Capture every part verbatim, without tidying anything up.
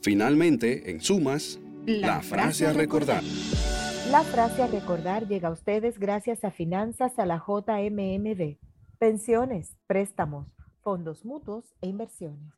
Finalmente, en sumas, la, la frase a recordar. La frase a recordar llega a ustedes gracias a Finanzas a la J M M D, pensiones, préstamos, fondos mutuos e inversiones.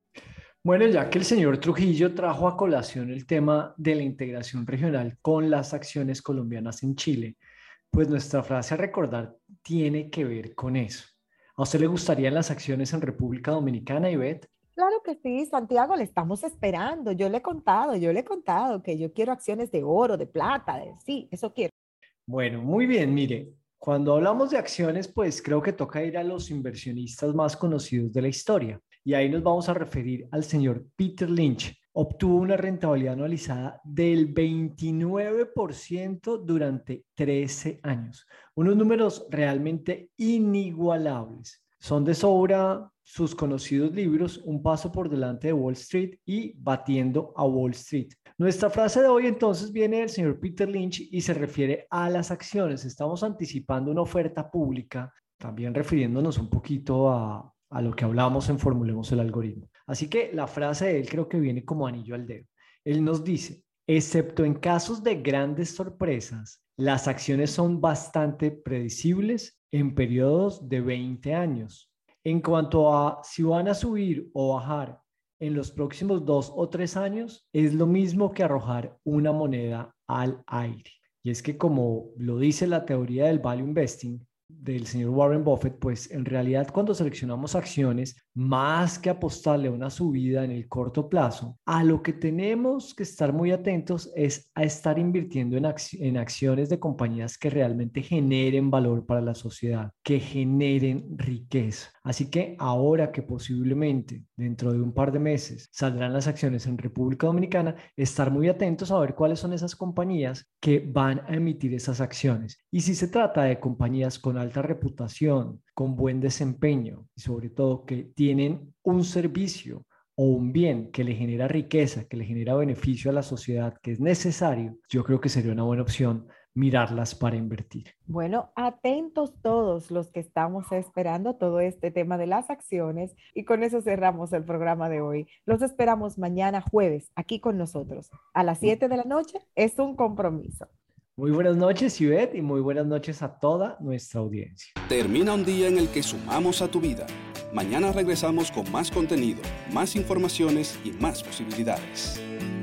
Bueno, ya que el señor Trujillo trajo a colación el tema de la integración regional con las acciones colombianas en Chile, pues nuestra frase a recordar tiene que ver con eso. ¿A usted le gustarían las acciones en República Dominicana, Ivette? Claro que sí, Santiago, le estamos esperando. Yo le he contado, yo le he contado que yo quiero acciones de oro, de plata, de sí, eso quiero. Bueno, muy bien, mire, cuando hablamos de acciones, pues creo que toca ir a los inversionistas más conocidos de la historia. Y ahí nos vamos a referir al señor Peter Lynch. Obtuvo una rentabilidad anualizada del veintinueve por ciento durante trece años. Unos números realmente inigualables. Son de sobra sus conocidos libros, Un paso por delante de Wall Street y Batiendo a Wall Street. Nuestra frase de hoy entonces viene del señor Peter Lynch y se refiere a las acciones. Estamos anticipando una oferta pública, también refiriéndonos un poquito a, a lo que hablamos en Formulemos el Algoritmo. Así que la frase de él creo que viene como anillo al dedo. Él nos dice, excepto en casos de grandes sorpresas, las acciones son bastante predecibles en periodos de veinte años. En cuanto a si van a subir o bajar en los próximos dos o tres años, es lo mismo que arrojar una moneda al aire. Y es que como lo dice la teoría del value investing del señor Warren Buffett, pues en realidad cuando seleccionamos acciones, más que apostarle a una subida en el corto plazo, a lo que tenemos que estar muy atentos es a estar invirtiendo en, ac- en acciones de compañías que realmente generen valor para la sociedad, que generen riqueza. Así que ahora que posiblemente dentro de un par de meses saldrán las acciones en República Dominicana, estar muy atentos a ver cuáles son esas compañías que van a emitir esas acciones. Y si se trata de compañías con alta reputación, con buen desempeño y sobre todo que tienen un servicio o un bien que le genera riqueza, que le genera beneficio a la sociedad, que es necesario, yo creo que sería una buena opción mirarlas para invertir. Bueno, atentos todos los que estamos esperando todo este tema de las acciones y con eso cerramos el programa de hoy. Los esperamos mañana jueves aquí con nosotros. A las siete de la noche es un compromiso. Muy buenas noches, Ivette, y muy buenas noches a toda nuestra audiencia. Termina un día en el que sumamos a tu vida. Mañana regresamos con más contenido, más informaciones y más posibilidades.